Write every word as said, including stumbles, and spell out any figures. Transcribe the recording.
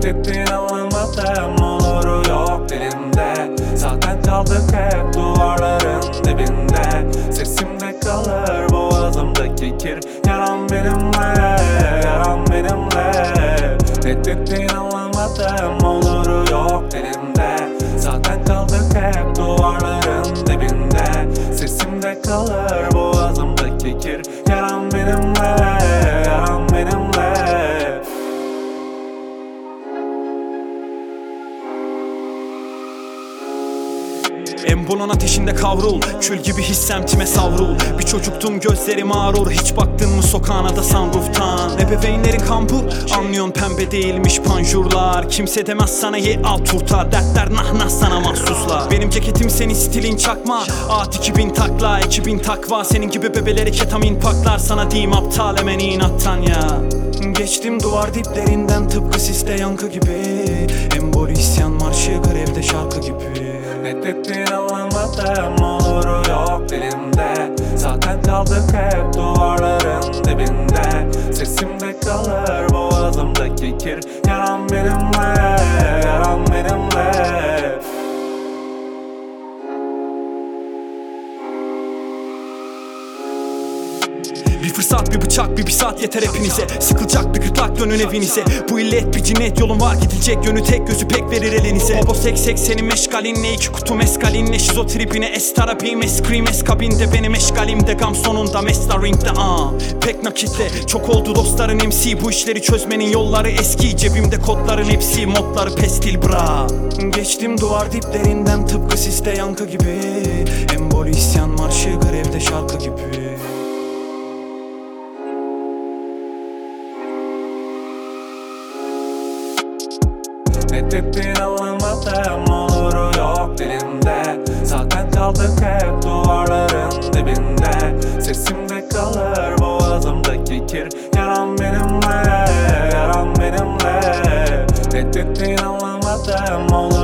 Reddettiğin anlamadım, olur yok dilimde. Zaten kaldık hep duvarların dibinde. Sesimde kalır boğazımdaki kir. Yaram benimle, yaram benimle. Reddettiğin anlamadım, olur yok dilimde. Zaten kaldık hep duvarların dibinde. Sesimde kalır boğazımdaki kir. Yaram benimle, yaram benimle. Embonun ateşinde kavrul, kül gibi his semtime savrul. Bir çocuktum gözlerim ağrur, hiç baktın mı sokağına da sunrooftan. Ebeveynlerin kampı, anlıyorsun pembe değilmiş panjurlar. Kimse demez sana ye al turta, dertler nah nah sana mahsuslar. Benim ceketim senin stilin çakma, at iki bin takla, iki bin takva. Senin gibi bebeleri ketamin paklar, sana diyeyim aptal hemen inattan ya. Geçtim duvar diplerinden tıpkı siste yankı gibi. Embol isyan marşı grevde şarkı gibi. Reddettiğin anlamadım, olur yok dilimde. Zaten kaldık hep duvarların dibinde. Sesimde kalır boğazımdaki kir. Yaram benimle, yaram benimle. Bir fırsat, bir bıçak, bir bir saat yeter hepinize. Sıkılacak bir gırtlak, dönün evinize. Bu illet bir cinnet, yolun var gidilecek yönü tek, gözü pek verir elinize. Bobo sek sek senin meşgalinle, iki kutu meskalinle. Şizotripine estarabim, eskrim eskabinde. Benim eşgalimde gam sonunda mestaringde aa. Pek nakitle, çok oldu dostların M C. Bu işleri çözmenin yolları eski. Cebimde kodların hepsi, modları pestil bra. Geçtim duvar diplerinden tıpkı siste yankı gibi. Embol isyan marşı grevde şarkı gibi. Reddettiğin anlamadım, olur yok dilimde. Zaten kaldık hep duvarların dibinde. Sesimde kalır boğazımdaki kir. Yaram benimle, yaram benimle. Reddettiğin anlamadım, olur